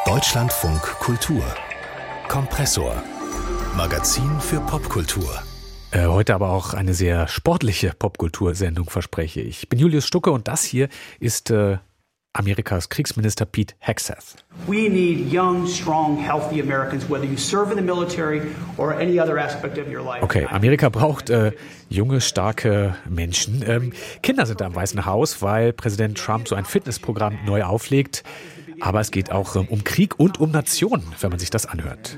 Deutschlandfunk Kultur Kompressor. Magazin für Popkultur. Heute aber auch eine sehr sportliche Popkultursendung, verspreche ich. Ich bin Julius Stucke und das hier ist Amerikas Kriegsminister Pete Hegseth. We need young, strong, healthy Americans, whether you serve in the military or any other aspect of your life. Okay, Amerika braucht junge, starke Menschen. Kinder sind da im Weißen Haus, weil Präsident Trump so ein Fitnessprogramm neu auflegt. Aber es geht auch um Krieg und um Nationen, wenn man sich das anhört.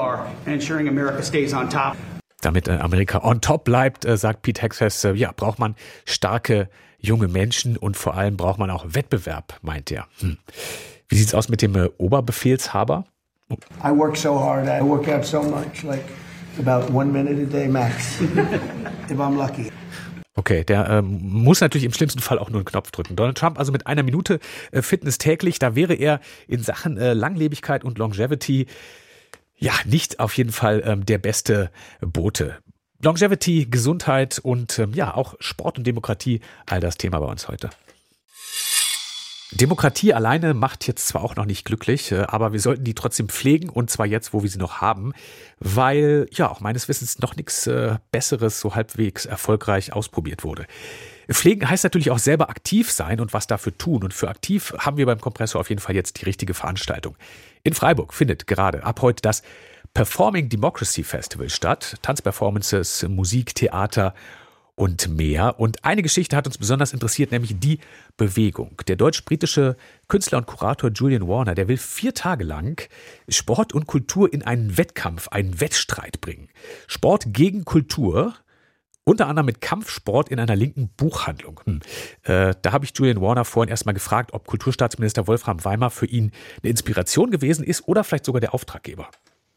Damit Amerika on top bleibt, sagt Pete Hegseth, braucht man starke junge Menschen und vor allem braucht man auch Wettbewerb, meint er. Wie sieht's aus mit dem Oberbefehlshaber? I work so hard, I work out so much, like about 1 minute a day max, if I'm lucky. Okay, der muss natürlich im schlimmsten Fall auch nur einen Knopf drücken. Donald Trump also mit 1 Minute Fitness täglich, da wäre er in Sachen Langlebigkeit und Longevity nicht auf jeden Fall der beste Bote. Longevity, Gesundheit und auch Sport und Demokratie, all das Thema bei uns heute. Demokratie alleine macht jetzt zwar auch noch nicht glücklich, aber wir sollten die trotzdem pflegen und zwar jetzt, wo wir sie noch haben, weil auch meines Wissens noch nichts Besseres so halbwegs erfolgreich ausprobiert wurde. Pflegen heißt natürlich auch selber aktiv sein und was dafür tun. Und für aktiv haben wir beim Kompressor auf jeden Fall jetzt die richtige Veranstaltung. In Freiburg findet gerade ab heute das Performing Democracy Festival statt. Tanzperformances, Musik, Theater und mehr. Und eine Geschichte hat uns besonders interessiert, nämlich die Bewegung. Der deutsch-britische Künstler und Kurator Julian Warner, der will 4 Tage lang Sport und Kultur in einen Wettkampf, einen Wettstreit bringen. Sport gegen Kultur, unter anderem mit Kampfsport in einer linken Buchhandlung. Da habe ich Julian Warner vorhin erstmal gefragt, ob Kulturstaatsminister Wolfram Weimar für ihn eine Inspiration gewesen ist oder vielleicht sogar der Auftraggeber.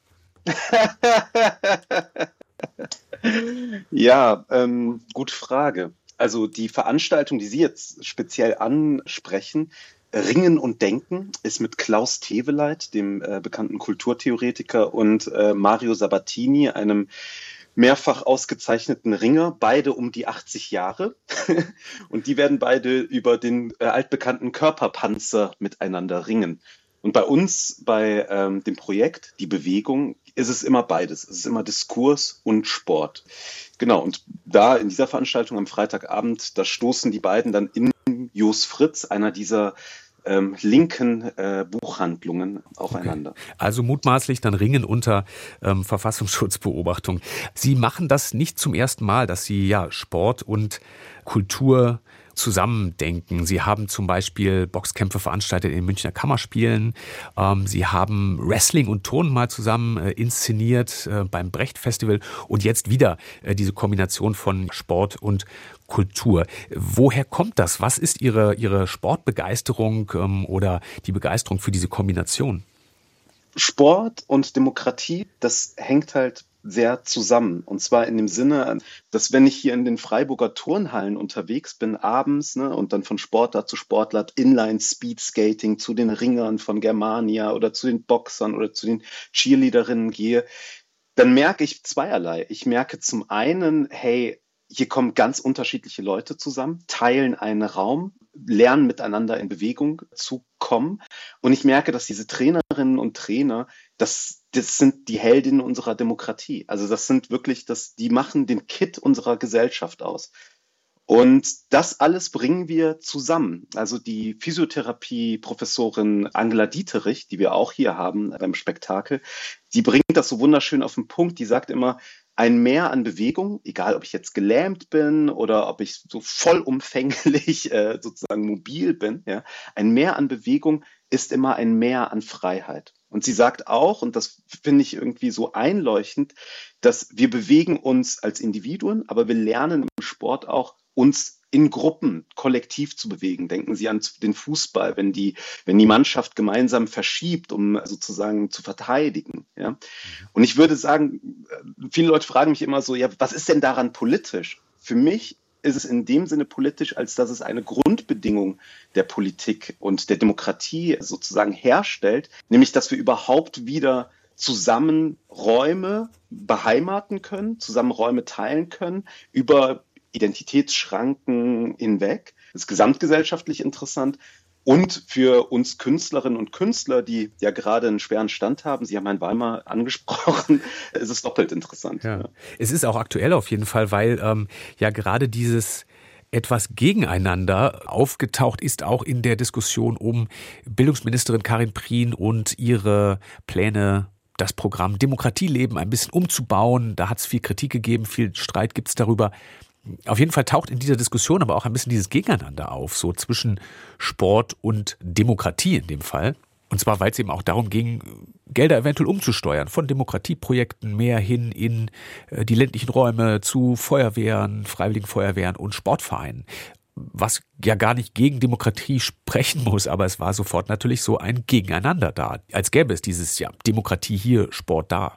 Ja, gute Frage. Also die Veranstaltung, die Sie jetzt speziell ansprechen, Ringen und Denken, ist mit Klaus Teweleit, dem bekannten Kulturtheoretiker, und Mario Sabatini, einem mehrfach ausgezeichneten Ringer, beide um die 80 Jahre. Und die werden beide über den altbekannten Körperpanzer miteinander ringen. Und bei uns, bei dem Projekt, die Bewegung, ist es immer beides. Es ist immer Diskurs und Sport. Genau, und da in dieser Veranstaltung am Freitagabend, da stoßen die beiden dann in Jos Fritz, einer dieser linken Buchhandlungen, aufeinander. Okay. Also mutmaßlich dann Ringen unter Verfassungsschutzbeobachtung. Sie machen das nicht zum ersten Mal, dass Sie Sport und Kultur zusammendenken. Sie haben zum Beispiel Boxkämpfe veranstaltet in den Münchner Kammerspielen. Sie haben Wrestling und Turnen mal zusammen inszeniert beim Brecht-Festival und jetzt wieder diese Kombination von Sport und Kultur. Woher kommt das? Was ist Ihre Sportbegeisterung oder die Begeisterung für diese Kombination? Sport und Demokratie, das hängt halt sehr zusammen. Und zwar in dem Sinne, dass wenn ich hier in den Freiburger Turnhallen unterwegs bin, abends, und dann von Sportler zu Sportler, Inline Speed Skating zu den Ringern von Germania oder zu den Boxern oder zu den Cheerleaderinnen gehe, dann merke ich zweierlei. Ich merke zum einen, hey, hier kommen ganz unterschiedliche Leute zusammen, teilen einen Raum, lernen miteinander in Bewegung zu kommen. Und ich merke, dass diese Trainerinnen und Trainer, das sind die Heldinnen unserer Demokratie. Also das sind wirklich, die machen den Kit unserer Gesellschaft aus. Und das alles bringen wir zusammen. Also die Physiotherapie-Professorin Angela Dieterich, die wir auch hier haben beim Spektakel, die bringt das so wunderschön auf den Punkt. Die sagt immer, ein Mehr an Bewegung, egal ob ich jetzt gelähmt bin oder ob ich so vollumfänglich sozusagen mobil bin, ein Mehr an Bewegung ist immer ein Mehr an Freiheit. Und sie sagt auch, und das finde ich irgendwie so einleuchtend, dass wir bewegen uns als Individuen, aber wir lernen im Sport auch, uns in Gruppen kollektiv zu bewegen. Denken Sie an den Fußball, wenn die Mannschaft gemeinsam verschiebt, um sozusagen zu verteidigen. Ja? Und ich würde sagen, viele Leute fragen mich immer so, was ist denn daran politisch? Für mich ist es in dem Sinne politisch, als dass es eine Grundbedingung der Politik und der Demokratie sozusagen herstellt, nämlich dass wir überhaupt wieder zusammen Räume beheimaten können, zusammen Räume teilen können, über Identitätsschranken hinweg. Das ist gesamtgesellschaftlich interessant Und für uns Künstlerinnen und Künstler, die ja gerade einen schweren Stand haben, Sie haben Herrn Weimar angesprochen, ist es doppelt interessant. Ja. Es ist auch aktuell auf jeden Fall, weil ja gerade dieses etwas gegeneinander aufgetaucht ist, auch in der Diskussion um Bildungsministerin Karin Prien und ihre Pläne, das Programm Demokratieleben ein bisschen umzubauen. Da hat es viel Kritik gegeben, viel Streit gibt es darüber. Auf jeden Fall taucht in dieser Diskussion aber auch ein bisschen dieses Gegeneinander auf, so zwischen Sport und Demokratie in dem Fall. Und zwar, weil es eben auch darum ging, Gelder eventuell umzusteuern, von Demokratieprojekten mehr hin in die ländlichen Räume zu Feuerwehren, Freiwilligen Feuerwehren und Sportvereinen. Was ja gar nicht gegen Demokratie sprechen muss, aber es war sofort natürlich so ein Gegeneinander da, als gäbe es dieses Demokratie hier, Sport da.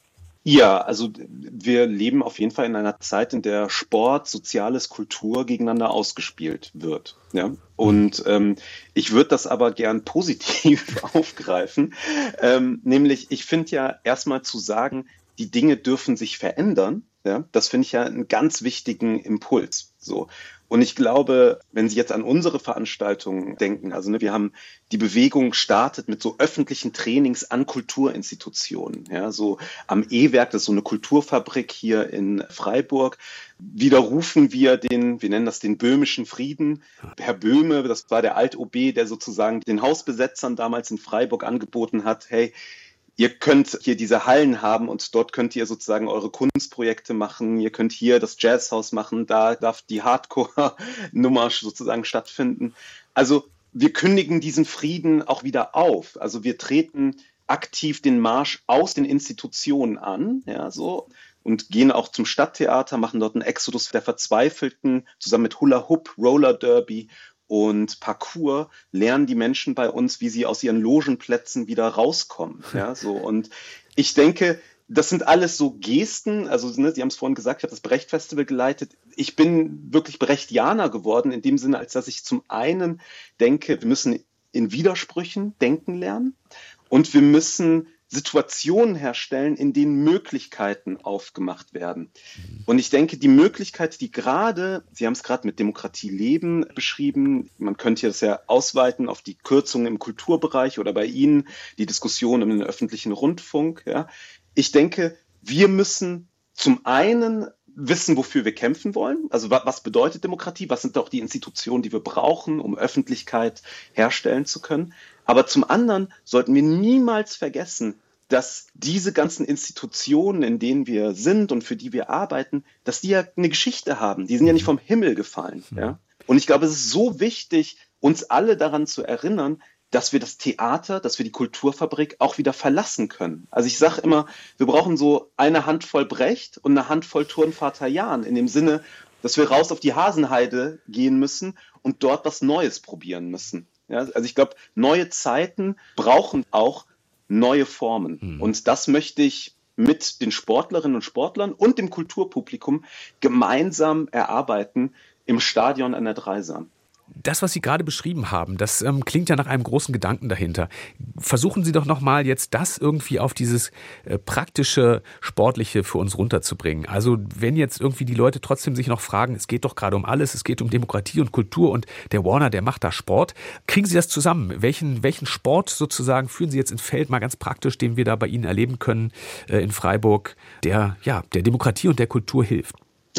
Ja, also wir leben auf jeden Fall in einer Zeit, in der Sport, Soziales, Kultur gegeneinander ausgespielt wird. Ja? Und ich würde das aber gern positiv aufgreifen. Nämlich, ich finde ja erstmal zu sagen, die Dinge dürfen sich verändern. Ja? Das finde ich ja einen ganz wichtigen Impuls. So. Und ich glaube, wenn Sie jetzt an unsere Veranstaltungen denken, also wir haben die Bewegung startet mit so öffentlichen Trainings an Kulturinstitutionen, ja, so am E-Werk, das ist so eine Kulturfabrik hier in Freiburg. Widerrufen wir wir nennen das den böhmischen Frieden. Herr Böhme, das war der Alt-OB, der sozusagen den Hausbesetzern damals in Freiburg angeboten hat, hey, ihr könnt hier diese Hallen haben und dort könnt ihr sozusagen eure Kunstprojekte machen. Ihr könnt hier das Jazzhaus machen, da darf die Hardcore-Nummer sozusagen stattfinden. Also wir kündigen diesen Frieden auch wieder auf. Also wir treten aktiv den Marsch aus den Institutionen an, ja, so, und gehen auch zum Stadttheater, machen dort einen Exodus der Verzweifelten, zusammen mit Hula Hoop, Roller Derby und Parkour lernen die Menschen bei uns, wie sie aus ihren Logenplätzen wieder rauskommen. Ja, so. Und ich denke, das sind alles so Gesten. Also, Sie haben es vorhin gesagt, ich habe das Brecht-Festival geleitet. Ich bin wirklich Brechtianer geworden, in dem Sinne, als dass ich zum einen denke, wir müssen in Widersprüchen denken lernen und wir müssen Situationen herstellen, in denen Möglichkeiten aufgemacht werden. Und ich denke, die Möglichkeit, die gerade, Sie haben es gerade mit Demokratieleben beschrieben, man könnte das ja ausweiten auf die Kürzungen im Kulturbereich oder bei Ihnen die Diskussion um den öffentlichen Rundfunk. Ja. Ich denke, wir müssen zum einen wissen, wofür wir kämpfen wollen. Also was bedeutet Demokratie? Was sind auch die Institutionen, die wir brauchen, um Öffentlichkeit herstellen zu können? Aber zum anderen sollten wir niemals vergessen, dass diese ganzen Institutionen, in denen wir sind und für die wir arbeiten, dass die ja eine Geschichte haben. Die sind ja nicht vom Himmel gefallen. Ja? Und ich glaube, es ist so wichtig, uns alle daran zu erinnern, dass wir das Theater, dass wir die Kulturfabrik auch wieder verlassen können. Also ich sage immer, wir brauchen so eine Handvoll Brecht und eine Handvoll Turnvater Jahn, in dem Sinne, dass wir raus auf die Hasenheide gehen müssen und dort was Neues probieren müssen. Ja, also ich glaube, neue Zeiten brauchen auch neue Formen. Und das möchte ich mit den Sportlerinnen und Sportlern und dem Kulturpublikum gemeinsam erarbeiten im Stadion an der Dreisam. Das, was Sie gerade beschrieben haben, das klingt ja nach einem großen Gedanken dahinter. Versuchen Sie doch nochmal jetzt das irgendwie auf dieses praktische, sportliche für uns runterzubringen. Also wenn jetzt irgendwie die Leute trotzdem sich noch fragen, es geht doch gerade um alles, es geht um Demokratie und Kultur und der Warner, der macht da Sport. Kriegen Sie das zusammen? Welchen Sport sozusagen führen Sie jetzt ins Feld, mal ganz praktisch, den wir da bei Ihnen erleben können in Freiburg, der Demokratie und der Kultur hilft?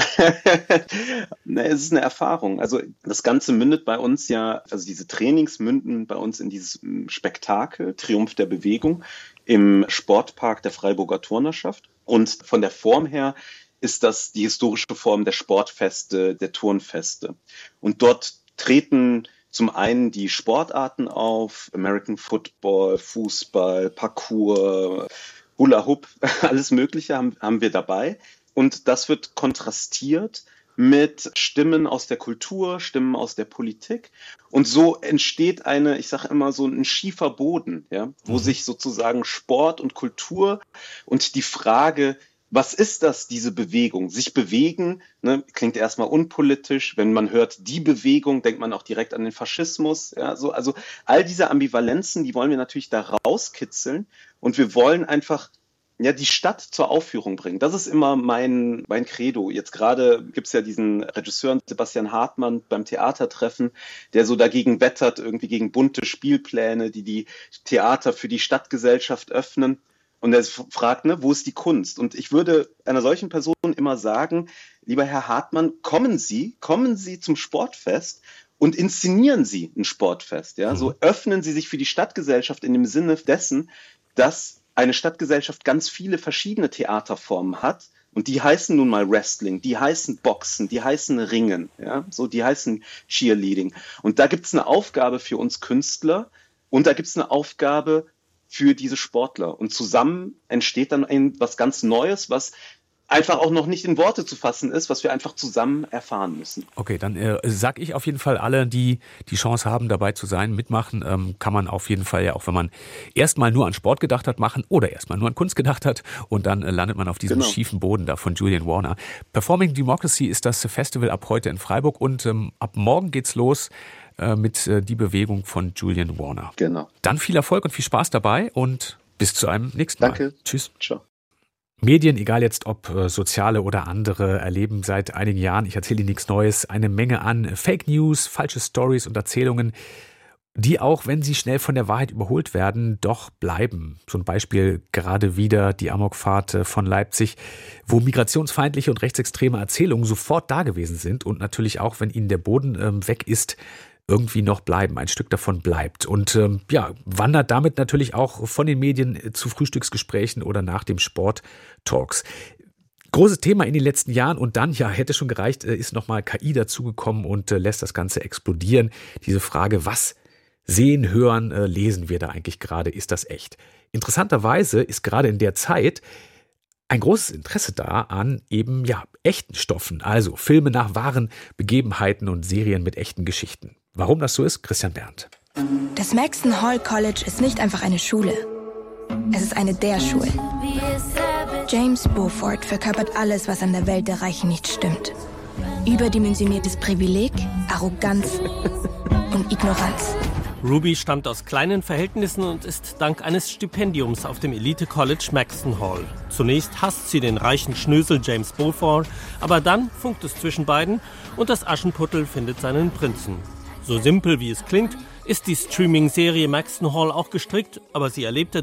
Es ist eine Erfahrung. Also das Ganze mündet bei uns ja, also diese Trainings münden bei uns in dieses Spektakel, Triumph der Bewegung, im Sportpark der Freiburger Turnerschaft. Und von der Form her ist das die historische Form der Sportfeste, der Turnfeste. Und dort treten zum einen die Sportarten auf, American Football, Fußball, Parkour, Hula Hoop, alles Mögliche haben wir dabei. Und das wird kontrastiert mit Stimmen aus der Kultur, Stimmen aus der Politik. Und so entsteht ich sage immer so ein schiefer Boden, ja, wo sich sozusagen Sport und Kultur und die Frage, was ist das, diese Bewegung? Sich bewegen, ne, klingt erstmal unpolitisch. Wenn man hört, die Bewegung, denkt man auch direkt an den Faschismus. Ja, so, also all diese Ambivalenzen, die wollen wir natürlich da rauskitzeln. Und wir wollen einfach die Stadt zur Aufführung bringen. Das ist immer mein Credo. Jetzt gerade gibt es ja diesen Regisseur Sebastian Hartmann beim Theatertreffen, der so dagegen wettert, irgendwie gegen bunte Spielpläne, die Theater für die Stadtgesellschaft öffnen. Und er fragt, wo ist die Kunst? Und ich würde einer solchen Person immer sagen, lieber Herr Hartmann, kommen Sie zum Sportfest und inszenieren Sie ein Sportfest. Ja? So öffnen Sie sich für die Stadtgesellschaft in dem Sinne dessen, dass eine Stadtgesellschaft ganz viele verschiedene Theaterformen hat. Und die heißen nun mal Wrestling, die heißen Boxen, die heißen Ringen, ja? So, die heißen Cheerleading. Und da gibt es eine Aufgabe für uns Künstler und da gibt es eine Aufgabe für diese Sportler. Und zusammen entsteht dann was ganz Neues, was einfach auch noch nicht in Worte zu fassen ist, was wir einfach zusammen erfahren müssen. Okay, dann sag ich auf jeden Fall, alle, die die Chance haben, dabei zu sein, mitmachen, kann man auf jeden Fall ja auch, wenn man erstmal nur an Sport gedacht hat, machen oder erstmal nur an Kunst gedacht hat und dann landet man auf diesem schiefen Boden da von Julian Warner. Performing Democracy ist das Festival ab heute in Freiburg und ab morgen geht's los mit Die Bewegung von Julian Warner. Genau. Dann viel Erfolg und viel Spaß dabei und bis zu einem nächsten Mal. Danke. Tschüss. Ciao. Medien, egal jetzt ob soziale oder andere, erleben seit einigen Jahren, ich erzähle Ihnen nichts Neues, eine Menge an Fake News, falsche Stories und Erzählungen, die auch, wenn sie schnell von der Wahrheit überholt werden, doch bleiben. So ein Beispiel gerade wieder die Amokfahrt von Leipzig, wo migrationsfeindliche und rechtsextreme Erzählungen sofort da gewesen sind und natürlich auch, wenn ihnen der Boden weg ist, irgendwie noch bleiben, ein Stück davon bleibt und wandert damit natürlich auch von den Medien zu Frühstücksgesprächen oder nach dem Sport-Talks. Großes Thema in den letzten Jahren und dann, hätte schon gereicht, ist nochmal KI dazugekommen und lässt das Ganze explodieren. Diese Frage, was sehen, hören, lesen wir da eigentlich gerade, ist das echt? Interessanterweise ist gerade in der Zeit ein großes Interesse da an eben echten Stoffen, also Filme nach wahren Begebenheiten und Serien mit echten Geschichten. Warum das so ist, Christian Berndt. Das Maxton Hall College ist nicht einfach eine Schule. Es ist eine der Schulen. James Beaufort verkörpert alles, was an der Welt der Reichen nicht stimmt. Überdimensioniertes Privileg, Arroganz und Ignoranz. Ruby stammt aus kleinen Verhältnissen und ist dank eines Stipendiums auf dem Elite-College Maxton Hall. Zunächst hasst sie den reichen Schnösel James Beaufort, aber dann funkt es zwischen beiden und das Aschenputtel findet seinen Prinzen. So simpel wie es klingt, ist die Streaming-Serie Maxton Hall auch gestrickt, aber sie erlebte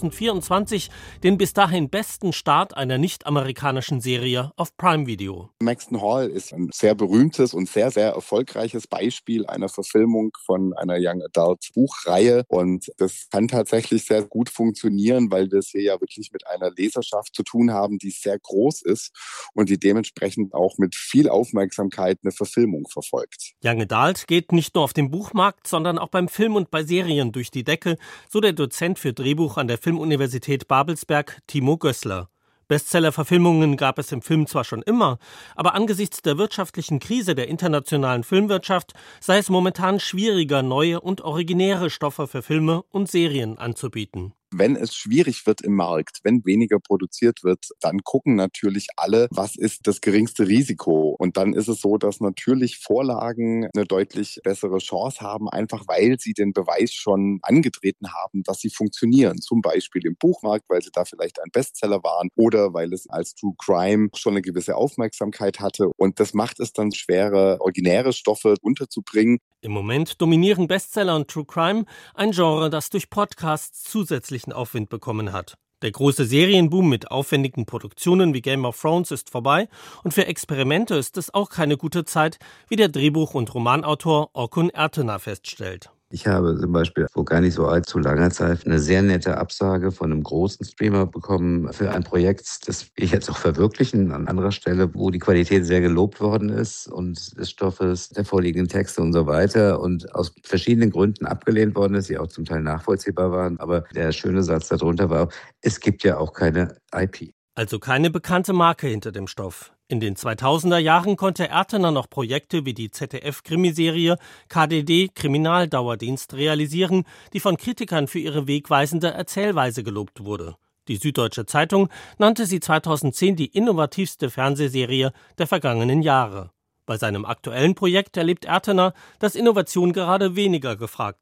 2024 den bis dahin besten Start einer nicht-amerikanischen Serie auf Prime Video. Maxton Hall ist ein sehr berühmtes und sehr, sehr erfolgreiches Beispiel einer Verfilmung von einer Young Adult Buchreihe und das kann tatsächlich sehr gut funktionieren, weil wir es hier ja wirklich mit einer Leserschaft zu tun haben, die sehr groß ist und die dementsprechend auch mit viel Aufmerksamkeit eine Verfilmung verfolgt. Young Adult geht nicht nur auf dem Buchmarkt, sondern auch beim Film und bei Serien durch die Decke, so der Dozent für Drehbuch an der Filmuniversität Babelsberg, Timo Gößler. Bestseller-Verfilmungen gab es im Film zwar schon immer, aber angesichts der wirtschaftlichen Krise der internationalen Filmwirtschaft sei es momentan schwieriger, neue und originäre Stoffe für Filme und Serien anzubieten. Wenn es schwierig wird im Markt, wenn weniger produziert wird, dann gucken natürlich alle, was ist das geringste Risiko. Und dann ist es so, dass natürlich Vorlagen eine deutlich bessere Chance haben, einfach weil sie den Beweis schon angetreten haben, dass sie funktionieren. Zum Beispiel im Buchmarkt, weil sie da vielleicht ein Bestseller waren oder weil es als True Crime schon eine gewisse Aufmerksamkeit hatte. Und das macht es dann schwerer, originäre Stoffe unterzubringen. Im Moment dominieren Bestseller und True Crime, ein Genre, das durch Podcasts zusätzlichen Aufwind bekommen hat. Der große Serienboom mit aufwendigen Produktionen wie Game of Thrones ist vorbei und für Experimente ist es auch keine gute Zeit, wie der Drehbuch- und Romanautor Orkun Ertener feststellt. Ich habe zum Beispiel vor gar nicht so allzu langer Zeit eine sehr nette Absage von einem großen Streamer bekommen für ein Projekt, das wir jetzt auch verwirklichen an anderer Stelle, wo die Qualität sehr gelobt worden ist und des Stoffes, der vorliegenden Texte und so weiter und aus verschiedenen Gründen abgelehnt worden ist, die auch zum Teil nachvollziehbar waren. Aber der schöne Satz darunter war, es gibt ja auch keine IP. Also keine bekannte Marke hinter dem Stoff. In den 2000er Jahren konnte Ertener noch Projekte wie die ZDF-Krimiserie KDD Kriminaldauerdienst realisieren, die von Kritikern für ihre wegweisende Erzählweise gelobt wurde. Die Süddeutsche Zeitung nannte sie 2010 die innovativste Fernsehserie der vergangenen Jahre. Bei seinem aktuellen Projekt erlebt Ertener, dass Innovation gerade weniger gefragt ist.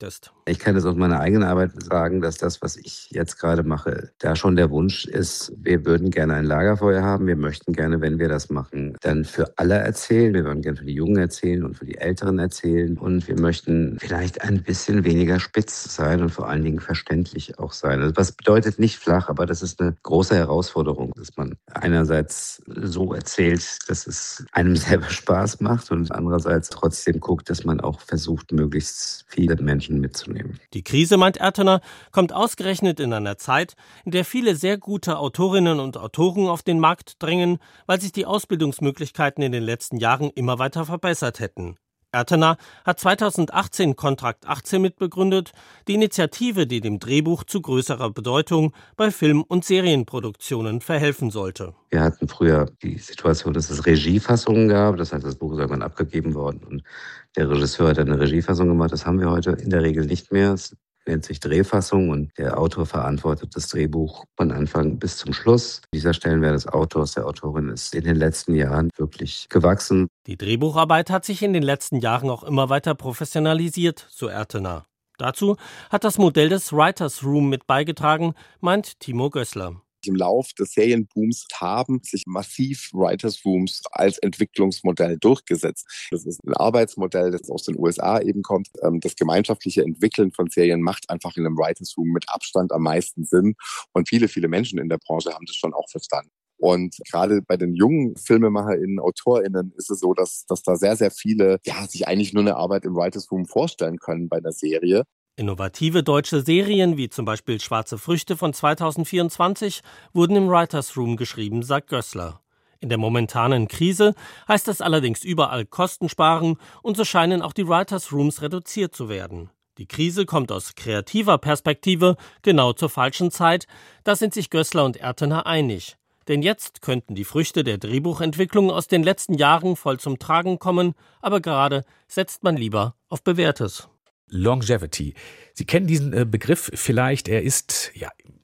Ich kann es aus meiner eigenen Arbeit sagen, dass das, was ich jetzt gerade mache, da schon der Wunsch ist, wir würden gerne ein Lagerfeuer haben. Wir möchten gerne, wenn wir das machen, dann für alle erzählen. Wir würden gerne für die Jungen erzählen und für die Älteren erzählen. Und wir möchten vielleicht ein bisschen weniger spitz sein und vor allen Dingen verständlich auch sein. Also was bedeutet nicht flach, aber das ist eine große Herausforderung, dass man einerseits so erzählt, dass es einem selber Spaß macht und andererseits trotzdem guckt, dass man auch versucht, möglichst viele Menschen mitzunehmen. Die Krise, meint Ertener, kommt ausgerechnet in einer Zeit, in der viele sehr gute Autorinnen und Autoren auf den Markt drängen, weil sich die Ausbildungsmöglichkeiten in den letzten Jahren immer weiter verbessert hätten. Ertener hat 2018 Kontrakt 18 mitbegründet, die Initiative, die dem Drehbuch zu größerer Bedeutung bei Film- und Serienproduktionen verhelfen sollte. Wir hatten früher die Situation, dass es Regiefassungen gab. Das heißt, das Buch ist irgendwann abgegeben worden und der Regisseur hat eine Regiefassung gemacht. Das haben wir heute in der Regel nicht mehr. Es nennt sich Drehfassung und der Autor verantwortet das Drehbuch von Anfang bis zum Schluss. Dieser Stellenwert des Autors, der Autorin ist in den letzten Jahren wirklich gewachsen. Die Drehbucharbeit hat sich in den letzten Jahren auch immer weiter professionalisiert, so Ertener. Dazu hat das Modell des Writers Room mit beigetragen, meint Timo Gößler. Im Lauf des Serienbooms haben sich massiv Writers Rooms als Entwicklungsmodell durchgesetzt. Das ist ein Arbeitsmodell, das aus den USA eben kommt. Das gemeinschaftliche Entwickeln von Serien macht einfach in einem Writers Room mit Abstand am meisten Sinn. Und viele, viele Menschen in der Branche haben das schon auch verstanden. Und gerade bei den jungen FilmemacherInnen, AutorInnen ist es so, dass da sehr, sehr viele sich eigentlich nur eine Arbeit im Writers Room vorstellen können bei einer Serie. Innovative deutsche Serien, wie zum Beispiel Schwarze Früchte von 2024, wurden im Writers Room geschrieben, sagt Gößler. In der momentanen Krise heißt das allerdings überall Kosten sparen und so scheinen auch die Writers Rooms reduziert zu werden. Die Krise kommt aus kreativer Perspektive genau zur falschen Zeit, da sind sich Gößler und Ertener einig. Denn jetzt könnten die Früchte der Drehbuchentwicklung aus den letzten Jahren voll zum Tragen kommen, aber gerade setzt man lieber auf Bewährtes. Longevity. Sie kennen diesen Begriff vielleicht. Er ist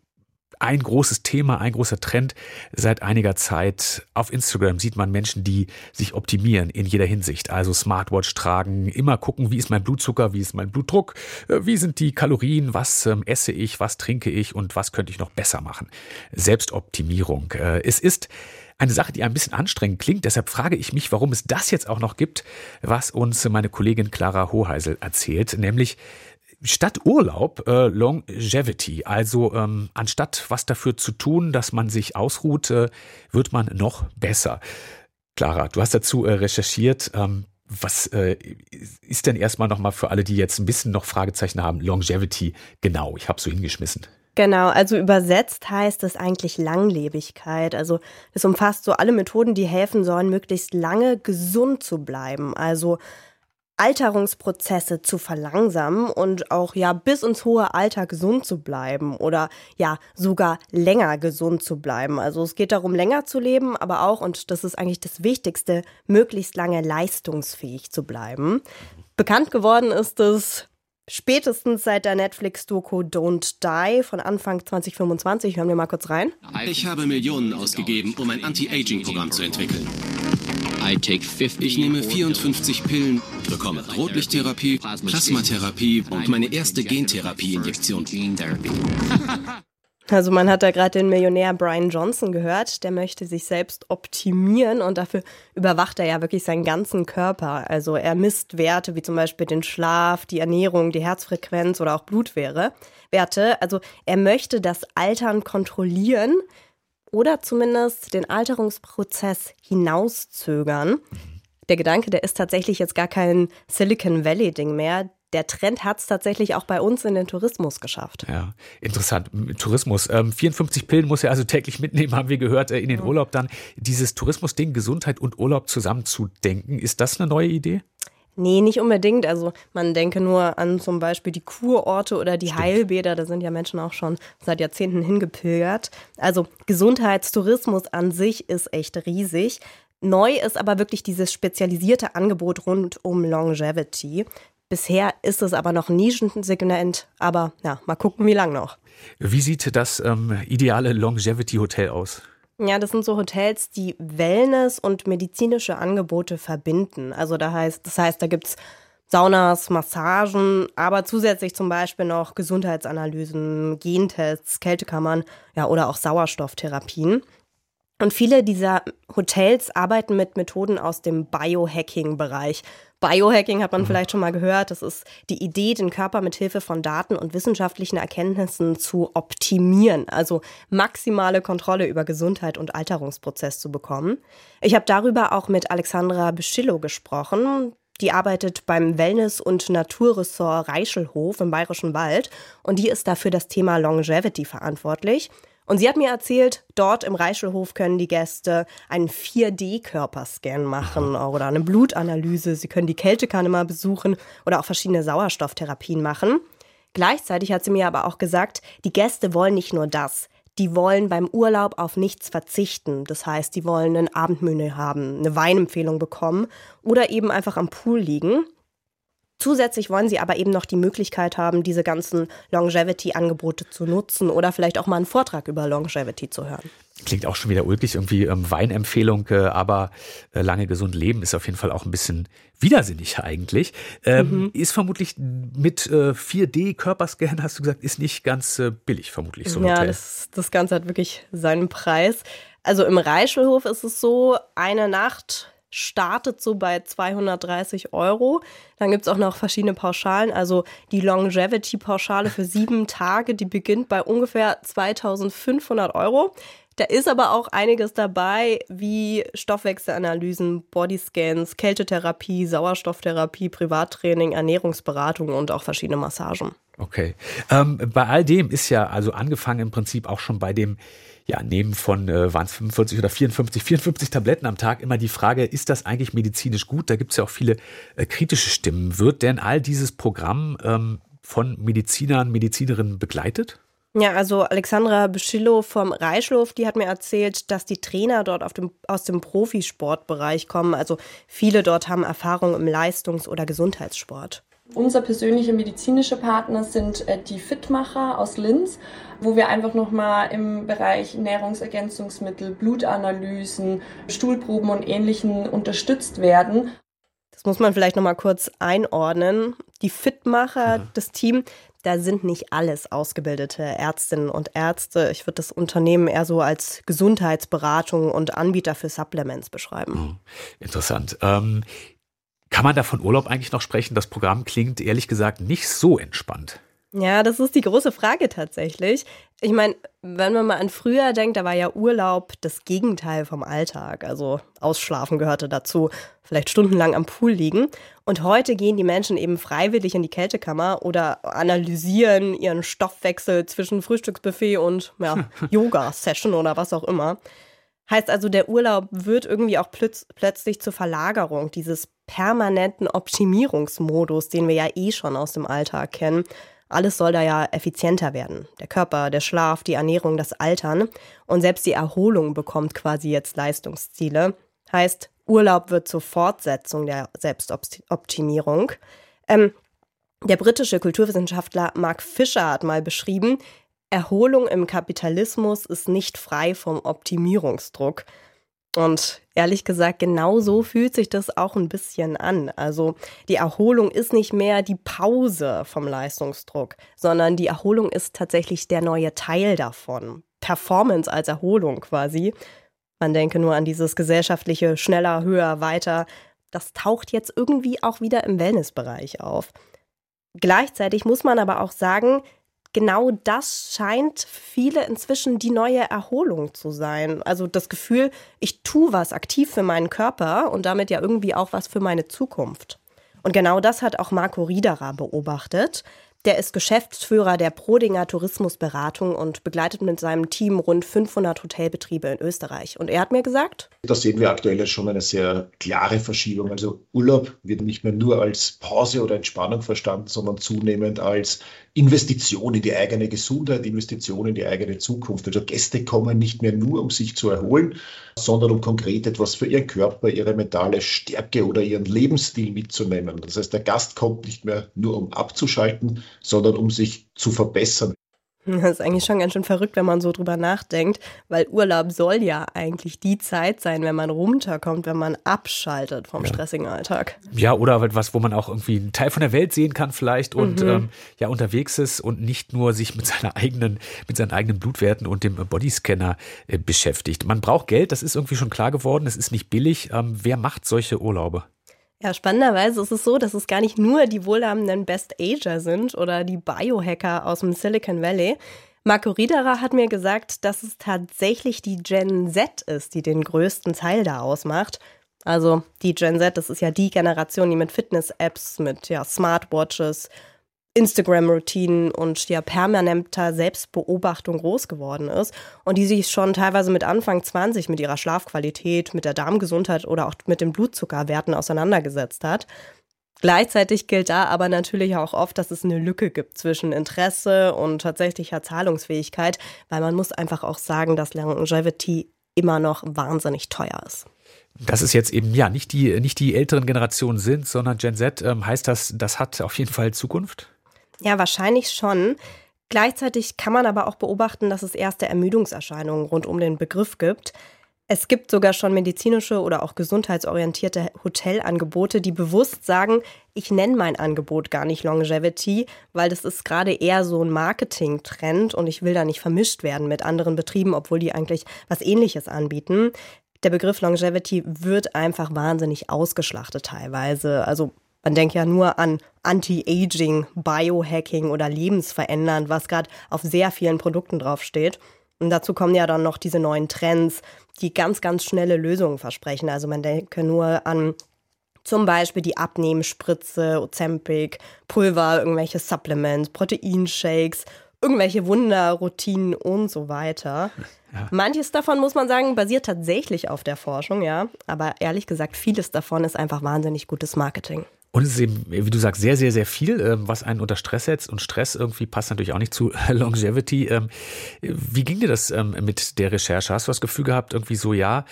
ein großes Thema, ein großer Trend seit einiger Zeit. Auf Instagram sieht man Menschen, die sich optimieren in jeder Hinsicht. Also Smartwatch tragen, immer gucken, wie ist mein Blutzucker, wie ist mein Blutdruck, wie sind die Kalorien, was esse ich, was trinke ich und was könnte ich noch besser machen. Selbstoptimierung. Es ist eine Sache, die ein bisschen anstrengend klingt. Deshalb frage ich mich, warum es das jetzt auch noch gibt, was uns meine Kollegin Clara Hoheisel erzählt, nämlich statt Urlaub Longevity. Also anstatt was dafür zu tun, dass man sich ausruht, wird man noch besser. Clara, du hast dazu recherchiert. Was ist denn erstmal nochmal für alle, die jetzt ein bisschen noch Fragezeichen haben, Longevity genau? Ich habe so hingeschmissen. Genau, also übersetzt heißt es eigentlich Langlebigkeit. Also es umfasst so alle Methoden, die helfen sollen, möglichst lange gesund zu bleiben. Also Alterungsprozesse zu verlangsamen und auch bis ins hohe Alter gesund zu bleiben oder sogar länger gesund zu bleiben. Also es geht darum, länger zu leben, aber auch, und das ist eigentlich das Wichtigste, möglichst lange leistungsfähig zu bleiben. Bekannt geworden ist es spätestens seit der Netflix-Doku Don't Die von Anfang 2025. Hören wir mal kurz rein. Ich habe Millionen ausgegeben, um ein Anti-Aging-Programm zu entwickeln. Ich nehme 54 Pillen, bekomme Rotlichttherapie, Plasmatherapie und meine erste Gentherapie-Injektion. Also man hat da gerade den Millionär Brian Johnson gehört, der möchte sich selbst optimieren und dafür überwacht er ja wirklich seinen ganzen Körper. Also er misst Werte wie zum Beispiel den Schlaf, die Ernährung, die Herzfrequenz oder auch Blutwerte. Also er möchte das Altern kontrollieren oder zumindest den Alterungsprozess hinauszögern. Der Gedanke, der ist tatsächlich jetzt gar kein Silicon Valley-Ding mehr. Der Trend hat es tatsächlich auch bei uns in den Tourismus geschafft. Ja, interessant. Tourismus. 54 Pillen muss er also täglich mitnehmen, haben wir gehört, in den Urlaub dann. Dieses Tourismusding, Gesundheit und Urlaub zusammenzudenken, ist das eine neue Idee? Nee, nicht unbedingt. Also man denke nur an zum Beispiel die Kurorte oder die Heilbäder. Da sind ja Menschen auch schon seit Jahrzehnten hingepilgert. Also Gesundheitstourismus an sich ist echt riesig. Neu ist aber wirklich dieses spezialisierte Angebot rund um Longevity. Bisher ist es aber noch ein Nischensegment, aber mal gucken, wie lang noch. Wie sieht das ideale Longevity-Hotel aus? Ja, das sind so Hotels, die Wellness und medizinische Angebote verbinden. Also das heißt, da gibt's Saunas, Massagen, aber zusätzlich zum Beispiel noch Gesundheitsanalysen, Gentests, Kältekammern, ja, oder auch Sauerstofftherapien. Und viele dieser Hotels arbeiten mit Methoden aus dem Biohacking-Bereich. Biohacking hat man vielleicht schon mal gehört. Das ist die Idee, den Körper mit Hilfe von Daten und wissenschaftlichen Erkenntnissen zu optimieren, also maximale Kontrolle über Gesundheit und Alterungsprozess zu bekommen. Ich habe darüber auch mit Alexandra Beschillo gesprochen. Die arbeitet beim Wellness- und Naturressort Reichelhof im Bayerischen Wald und die ist dafür das Thema Longevity verantwortlich. Und sie hat mir erzählt, dort im Reichelhof können die Gäste einen 4D-Körperscan machen oder eine Blutanalyse. Sie können die Kältekanne mal besuchen oder auch verschiedene Sauerstofftherapien machen. Gleichzeitig hat sie mir aber auch gesagt, die Gäste wollen nicht nur das. Die wollen beim Urlaub auf nichts verzichten. Das heißt, die wollen ein Abendmenü haben, eine Weinempfehlung bekommen oder eben einfach am Pool liegen. Zusätzlich wollen sie aber eben noch die Möglichkeit haben, diese ganzen Longevity-Angebote zu nutzen oder vielleicht auch mal einen Vortrag über Longevity zu hören. Klingt auch schon wieder ulkig, irgendwie Weinempfehlung, aber lange gesund leben ist auf jeden Fall auch ein bisschen widersinnig eigentlich. Ist vermutlich mit 4D-Körperscan, hast du gesagt, ist nicht ganz billig vermutlich so ein Hotel. Ja, das Ganze hat wirklich seinen Preis. Also im Reichelhof ist es so, eine Nacht startet so bei 230 €. Dann gibt es auch noch verschiedene Pauschalen. Also die Longevity-Pauschale für 7 Tage, die beginnt bei ungefähr 2.500 €. Da ist aber auch einiges dabei, wie Stoffwechselanalysen, Bodyscans, Kältetherapie, Sauerstofftherapie, Privattraining, Ernährungsberatung und auch verschiedene Massagen. Okay. Bei all dem ist ja also angefangen im Prinzip auch schon bei dem Nehmen von, waren es 45 oder 54 Tabletten am Tag, immer die Frage, ist das eigentlich medizinisch gut? Da gibt es ja auch viele kritische Stimmen. Wird denn all dieses Programm von Medizinern, Medizinerinnen begleitet? Ja, also Alexandra Beschillo vom Reichelhof, die hat mir erzählt, dass die Trainer dort aus dem Profisportbereich kommen. Also viele dort haben Erfahrung im Leistungs- oder Gesundheitssport. Unser persönlicher medizinischer Partner sind die Fitmacher aus Linz, wo wir einfach nochmal im Bereich Nahrungsergänzungsmittel, Blutanalysen, Stuhlproben und Ähnlichem unterstützt werden. Das muss man vielleicht nochmal kurz einordnen. Die Fitmacher, das Team, da sind nicht alles ausgebildete Ärztinnen und Ärzte. Ich würde das Unternehmen eher so als Gesundheitsberatung und Anbieter für Supplements beschreiben. Interessant. Kann man da von Urlaub eigentlich noch sprechen? Das Programm klingt ehrlich gesagt nicht so entspannt. Ja, das ist die große Frage tatsächlich. Ich meine, wenn man mal an früher denkt, da war ja Urlaub das Gegenteil vom Alltag. Also Ausschlafen gehörte dazu, vielleicht stundenlang am Pool liegen. Und heute gehen die Menschen eben freiwillig in die Kältekammer oder analysieren ihren Stoffwechsel zwischen Frühstücksbuffet und Yoga-Session oder was auch immer. Heißt also, der Urlaub wird irgendwie auch plötzlich zur Verlagerung dieses permanenten Optimierungsmodus, den wir ja eh schon aus dem Alltag kennen. Alles soll da ja effizienter werden. Der Körper, der Schlaf, die Ernährung, das Altern. Und selbst die Erholung bekommt quasi jetzt Leistungsziele. Heißt, Urlaub wird zur Fortsetzung der Selbstoptimierung. Der britische Kulturwissenschaftler Mark Fisher hat mal beschrieben, Erholung im Kapitalismus ist nicht frei vom Optimierungsdruck. Und ehrlich gesagt, genau so fühlt sich das auch ein bisschen an. Also die Erholung ist nicht mehr die Pause vom Leistungsdruck, sondern die Erholung ist tatsächlich der neue Teil davon. Performance als Erholung quasi. Man denke nur an dieses gesellschaftliche schneller, höher, weiter. Das taucht jetzt irgendwie auch wieder im Wellnessbereich auf. Gleichzeitig muss man aber auch sagen, genau das scheint für viele inzwischen die neue Erholung zu sein. Also das Gefühl, ich tue was aktiv für meinen Körper und damit ja irgendwie auch was für meine Zukunft. Und genau das hat auch Marco Riederer beobachtet. Der ist Geschäftsführer der Prodinger Tourismusberatung und begleitet mit seinem Team rund 500 Hotelbetriebe in Österreich. Und er hat mir gesagt: Da sehen wir aktuell schon eine sehr klare Verschiebung. Also Urlaub wird nicht mehr nur als Pause oder Entspannung verstanden, sondern zunehmend als Investition in die eigene Gesundheit, Investition in die eigene Zukunft. Also Gäste kommen nicht mehr nur, um sich zu erholen, sondern um konkret etwas für ihren Körper, ihre mentale Stärke oder ihren Lebensstil mitzunehmen. Das heißt, der Gast kommt nicht mehr nur, um abzuschalten, sondern um sich zu verbessern. Das ist eigentlich schon ganz schön verrückt, wenn man so drüber nachdenkt, weil Urlaub soll ja eigentlich die Zeit sein, wenn man runterkommt, wenn man abschaltet vom stressigen Alltag. Ja, oder etwas, wo man auch irgendwie einen Teil von der Welt sehen kann vielleicht und unterwegs ist und nicht nur sich mit seinen eigenen Blutwerten und dem Bodyscanner beschäftigt. Man braucht Geld, das ist irgendwie schon klar geworden, es ist nicht billig. Wer macht solche Urlaube? Ja, spannenderweise ist es so, dass es gar nicht nur die wohlhabenden Best-Ager sind oder die Biohacker aus dem Silicon Valley. Marco Riederer hat mir gesagt, dass es tatsächlich die Gen Z ist, die den größten Teil da ausmacht. Also die Gen Z, das ist ja die Generation, die mit Fitness-Apps, mit Smartwatches, Instagram-Routinen und permanenter Selbstbeobachtung groß geworden ist und die sich schon teilweise mit Anfang 20 mit ihrer Schlafqualität, mit der Darmgesundheit oder auch mit den Blutzuckerwerten auseinandergesetzt hat. Gleichzeitig gilt da aber natürlich auch oft, dass es eine Lücke gibt zwischen Interesse und tatsächlicher Zahlungsfähigkeit, weil man muss einfach auch sagen, dass Longevity immer noch wahnsinnig teuer ist. Dass es jetzt eben nicht die älteren Generationen sind, sondern Gen Z, heißt das hat auf jeden Fall Zukunft? Ja, wahrscheinlich schon. Gleichzeitig kann man aber auch beobachten, dass es erste Ermüdungserscheinungen rund um den Begriff gibt. Es gibt sogar schon medizinische oder auch gesundheitsorientierte Hotelangebote, die bewusst sagen, ich nenne mein Angebot gar nicht Longevity, weil das ist gerade eher so ein Marketing-Trend und ich will da nicht vermischt werden mit anderen Betrieben, obwohl die eigentlich was Ähnliches anbieten. Der Begriff Longevity wird einfach wahnsinnig ausgeschlachtet teilweise. Also man denkt ja nur an Anti-Aging, Biohacking oder Lebensverändernd, was gerade auf sehr vielen Produkten draufsteht. Und dazu kommen ja dann noch diese neuen Trends, die ganz, ganz schnelle Lösungen versprechen. Also man denke nur an zum Beispiel die Abnehmspritze, Ozempic, Pulver, irgendwelche Supplements, Proteinshakes, irgendwelche Wunderroutinen und so weiter. Ja. Manches davon, muss man sagen, basiert tatsächlich auf der Forschung, ja. Aber ehrlich gesagt, vieles davon ist einfach wahnsinnig gutes Marketing. Und es ist eben, wie du sagst, sehr, sehr, sehr viel, was einen unter Stress setzt. Und Stress irgendwie passt natürlich auch nicht zu Longevity. Wie ging dir das mit der Recherche? Hast du das Gefühl gehabt, irgendwie so,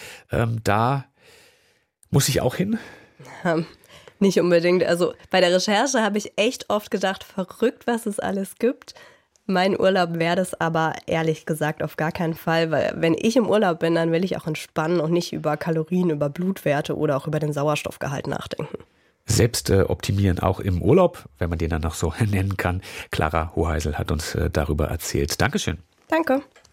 da muss ich auch hin? Nicht unbedingt. Also bei der Recherche habe ich echt oft gedacht, verrückt, was es alles gibt. Mein Urlaub wäre das aber ehrlich gesagt auf gar keinen Fall, weil wenn ich im Urlaub bin, dann will ich auch entspannen und nicht über Kalorien, über Blutwerte oder auch über den Sauerstoffgehalt nachdenken. Selbst optimieren, auch im Urlaub, wenn man den dann noch so nennen kann. Clara Hoheisel hat uns darüber erzählt. Dankeschön. Danke.